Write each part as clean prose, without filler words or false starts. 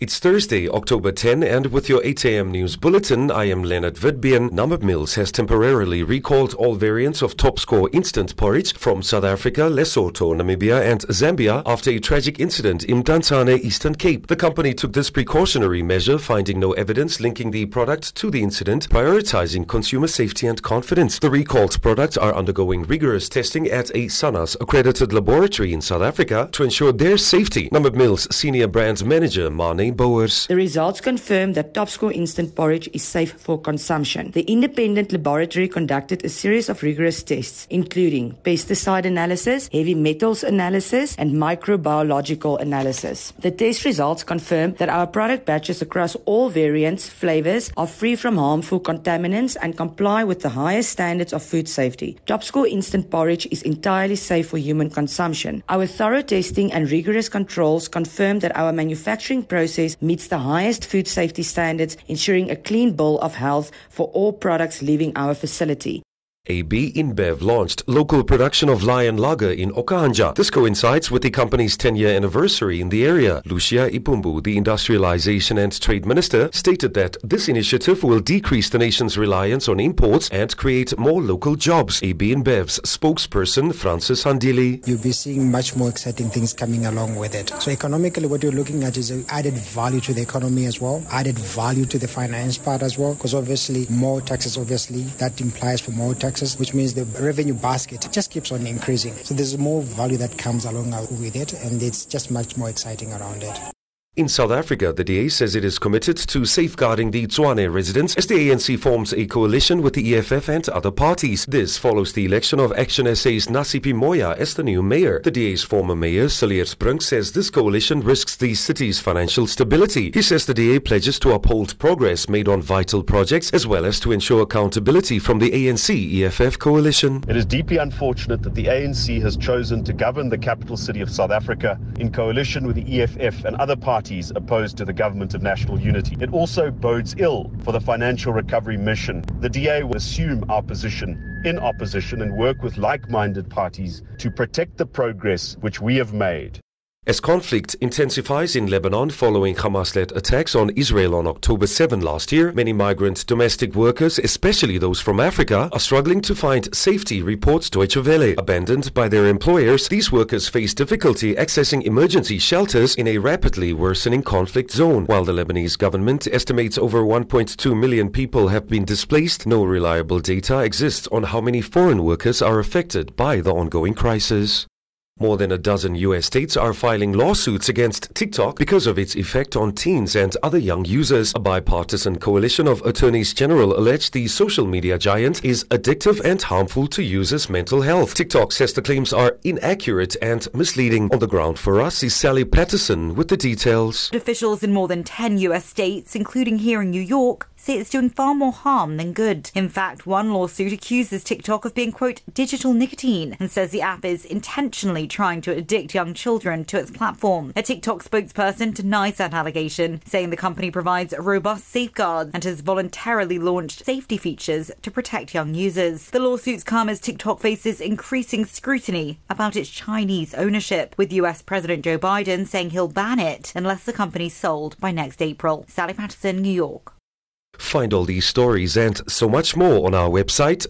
It's Thursday, October 10, and with your 8 a.m. news bulletin, I am Leonard Vidbien. Namib Mills has temporarily recalled all variants of Top Score instant porridge from South Africa, Lesotho, Namibia, and Zambia after a tragic incident in Mdantsane, Eastern Cape. The company took this precautionary measure, finding no evidence linking the product to the incident, prioritizing consumer safety and confidence. The recalled products are undergoing rigorous testing at a SANAS accredited laboratory in South Africa to ensure their safety. Namib Mills senior brand manager Mane Bouwers. The results confirm that Top Score instant porridge is safe for consumption. The independent laboratory conducted a series of rigorous tests, including pesticide analysis, heavy metals analysis, and microbiological analysis. The test results confirm that our product batches across all variants, flavors, are free from harmful contaminants and comply with the highest standards of food safety. Top Score instant porridge is entirely safe for human consumption. Our thorough testing and rigorous controls confirm that our manufacturing process meets the highest food safety standards, ensuring a clean bill of health for all products leaving our facility. AB InBev launched local production of Lion Lager in Okahanja. This coincides with the company's 10-year anniversary in the area. Lucia Ipumbu, the Industrialization and Trade Minister, stated that this initiative will decrease the nation's reliance on imports and create more local jobs. AB InBev's spokesperson, Francis Handili. You'll be seeing much more exciting things coming along with it. So economically, what you're looking at is added value to the economy as well, added value to the finance part as well, because obviously more taxes, that implies for more taxes, which means the revenue basket just keeps on increasing. So there's more value that comes along with it, and it's just much more exciting around it. In South Africa, the DA says it is committed to safeguarding the Tshwane residents as the ANC forms a coalition with the EFF and other parties. This follows the election of Action SA's Nasipi Moya as the new mayor. The DA's former mayor, Cilliers Brink, says this coalition risks the city's financial stability. He says the DA pledges to uphold progress made on vital projects as well as to ensure accountability from the ANC-EFF coalition. It is deeply unfortunate that the ANC has chosen to govern the capital city of South Africa in coalition with the EFF and other parties opposed to the government of national unity. It also bodes ill for the financial recovery mission. The DA will assume our position in opposition and work with like-minded parties to protect the progress which we have made. As conflict intensifies in Lebanon following Hamas-led attacks on Israel on October 7 last year, many migrant domestic workers, especially those from Africa, are struggling to find safety, reports Deutsche Welle. Abandoned by their employers, these workers face difficulty accessing emergency shelters in a rapidly worsening conflict zone. While the Lebanese government estimates over 1.2 million people have been displaced, no reliable data exists on how many foreign workers are affected by the ongoing crisis. More than a dozen U.S. states are filing lawsuits against TikTok because of its effect on teens and other young users. A bipartisan coalition of attorneys general allege the social media giant is addictive and harmful to users' mental health. TikTok says the claims are inaccurate and misleading. On the ground for us is Sally Patterson with the details. Officials in more than 10 U.S. states, including here in New York, say it's doing far more harm than good. In fact, one lawsuit accuses TikTok of being, quote, digital nicotine, and says the app is intentionally trying to addict young children to its platform. A TikTok spokesperson denies that allegation, saying the company provides robust safeguards and has voluntarily launched safety features to protect young users. The lawsuits come as TikTok faces increasing scrutiny about its Chinese ownership, with US President Joe Biden saying he'll ban it unless the company's sold by next April. Sally Patterson, New York. Find all these stories and so much more on our website,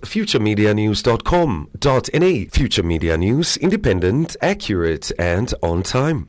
futuremedianews.com.na. Future Media News, independent, accurate, and on time.